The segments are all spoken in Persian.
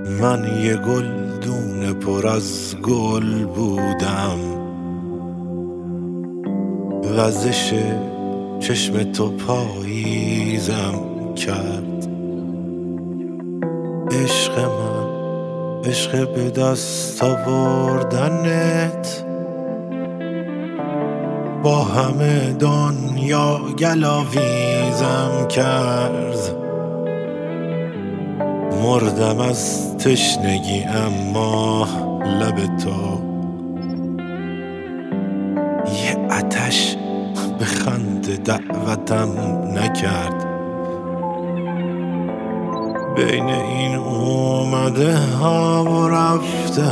من یه گلدون پر از گل بودم، وزش چشم تو پاییزم کرد. عشق من، عشق به دست آوردنت، با همه دنیا گلاویزم کرد. مردم از تشنگی اما لب تو یه آتش به خنده دعوتم نکرد. بین این اومده ها و رفته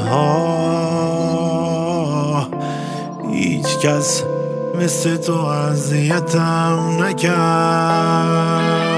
ها هیچ کس مثل تو اذیتم نکرد.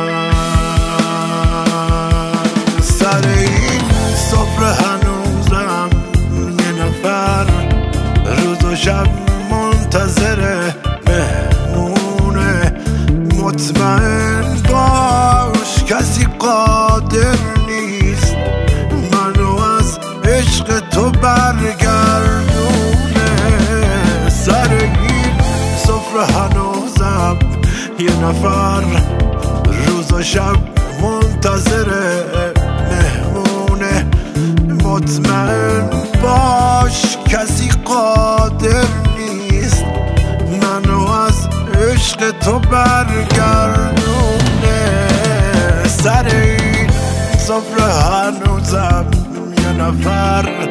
سر این سفره هنوزم یه نفر روز و شب منتظر مهمونه. مطمئن باش کسی قادر نیست منو از عشق تو برگردونه. سر این سفره هنوزم یه نفر روز و شب منتظره مهمونه. مطمئن باش کسی قادر نیست منو از عشق تو برگردونه. سر این سفره هنوزم یه نفر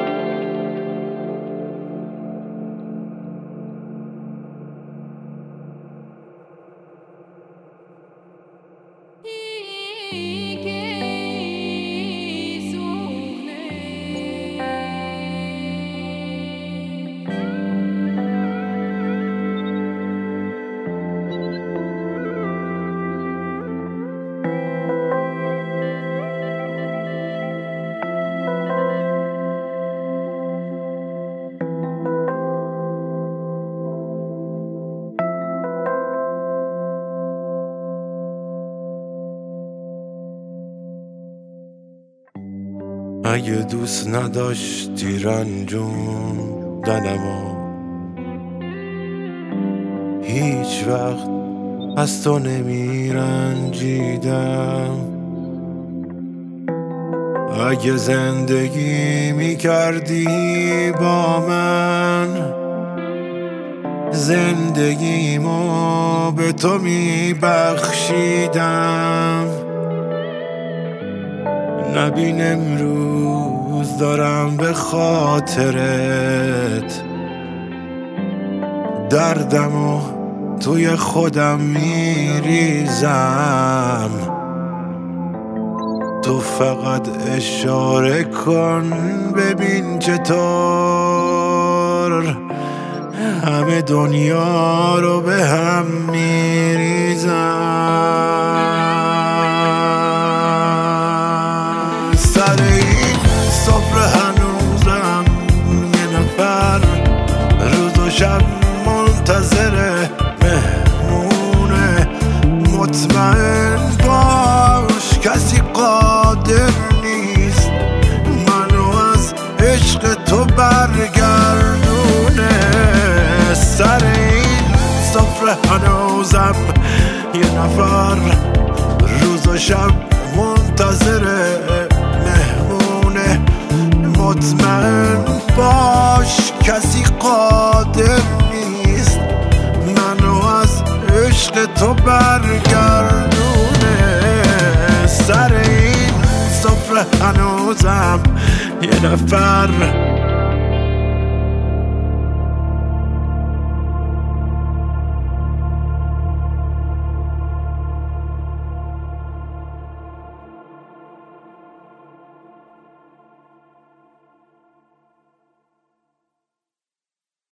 اگه دوست نداشتی رنجوندنمو هیچ وقت از تو نمیرنجیدم. اگه زندگی میکردی با من زندگیمو به تو میبخشیدم. نبین امروز دارم به خاطرت دردمو توی خودم میریزم. تو فقط اشاره کن ببین چطور همه دنیا رو به هم میریزم. سر این سفره هنوزم یه نفر روز و شب منتظر مهمونه. مطمئن باش کسی قادر نیست منو از عشق تو برگردونه. سر این سفره هنوزم یه نفر روز و شب منتظر مهمونه. مطمئن باش کسی قادر نیست منو از عشق تو برگردونه. سر این سفره هنوزم یه نفر